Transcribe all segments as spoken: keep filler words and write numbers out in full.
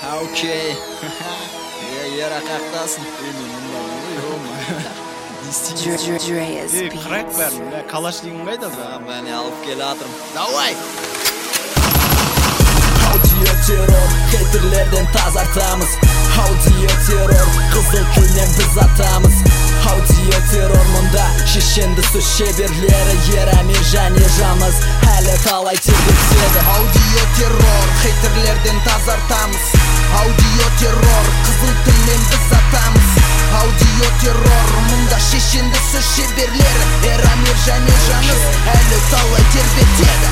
Окей. Я рақақтасын. Ей, қырайық бәрін, калашникің қайда? Мәне алып келе атырым. Давай! Аудио террор, хейтерлерден тазартамыз. Аудио террор, қызыл тілмен біз атамыз. Аудио террор, мұнда шешенді сөз шеберлері Ерамир және Жамыз әлі талай тергетеді. Аудио террор, хейтерлерден тазартамыз. Аудио террор, қызыл тілмен біз атамыз. Аудио террор, мұнда шешенді сөз шеберлері Ерамир және Жамыз әлі талай тергетеді.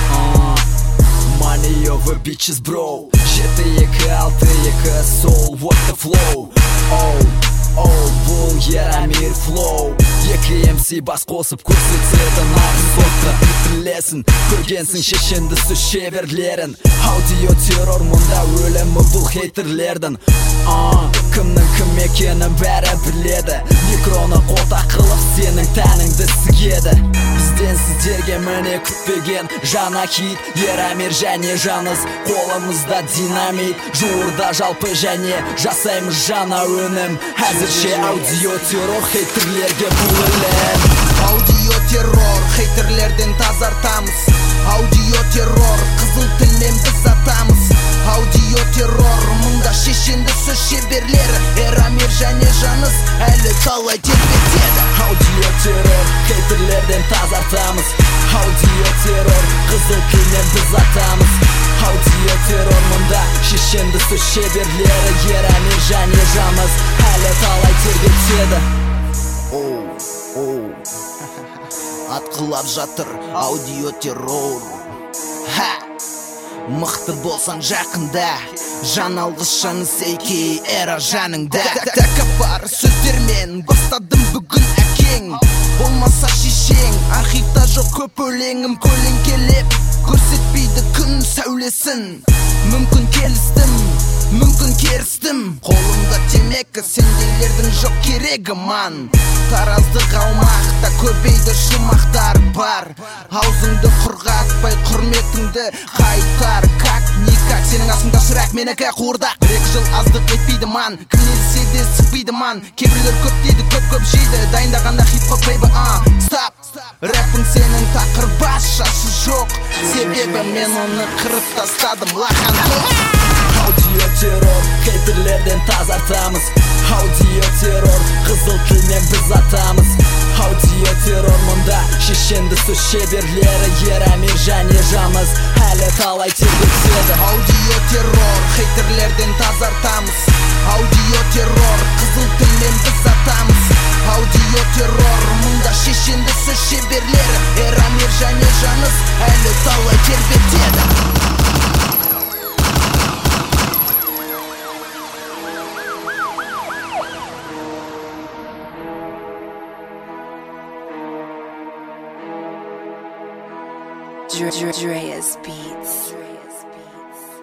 Money over bitches bro. жеті екі алты екі soul, what the flow. Oh, oh, бұл Ерамир flow. Екі эм си бас қосып көрсетеді нағыз соқты. Білесің, көргенсің шешенді сөз шеберлерін. Аудио террор, мұнда өлімі бұл хейтерлердің. Кімнің кім екенін бәрі біледі. Микроны қолта қылып сенің тәніңді сігеді. Бізден сіздерге міне күтпеген жаңа хит. Ерамир және Жамыз, қолымызда динамит. Жуырда жалпы және жасаймыз жаңа өнім. Әзірше аудио террор, хейтерлерге бұл өлім. Аудио террор, хейтерлерден тазартамыз. Аудио террор, қызыл тілмен біз атамыз. Аудио террор, мұнда шешенді сөз шеберлері Ерамир және Жамыз әлі талай тербетеді. Аудио террор, хейтерлерден тазартамыз. Аудио террор, қызыл тілмен біз атамыз. Аудио террор, мұнда шешенді сөз шеберлері Ерамир және Жамыз әлі талай тербетеді. Оу, оу, атқылап жатыр аудио террор. Ха! Мықты болсан жақында, жан алғыс жаны сейкей эра жаныңда. Тәкаппар сөздермен бастадым бүгін әкең. Болмаса шешең, архивта жоқ көп өлеңім. Көлеңкелеп көрсетпейді күн сәулесін. Мүмкін келістім, мүмкін керістім. Қолымда темекі, сендейлердің жоқ керегі ман. Таразды қалмақта көбейді жұмақтар бар. Аузыңды құрғатпай құрметіңді қайтар. Как никак, сенің асыңда шырақ, менікі қуырдақ. Бір-екі жыл аздық етпейді ман, кім елсе де сықпейді ман. Кейбіреулер көп дейді, көп-көп жейді, дайындағанда хип-хоп бейбі. Стоп, рэпің сенің тақыр бас, шашы жоқ. Себебі мен оны қырып тастадым лахан. Аудио террор, хейтерлерден тазартамыз. Аудио террор, қызыл тілмен біз атамыз. Аудио террор, мұнда шешенді сөз шеберлері Ерамир және Жамыз әлі талай тергетеді. Аудио террор, хейтерлерден тазартамыз. Аудио террор, қызыл тілмен біз атамыз. Аудио террор, мұнда шешенді сөз шеберлері Ерамир және Жамыз әлі талай тербетеді. Dreas Beats.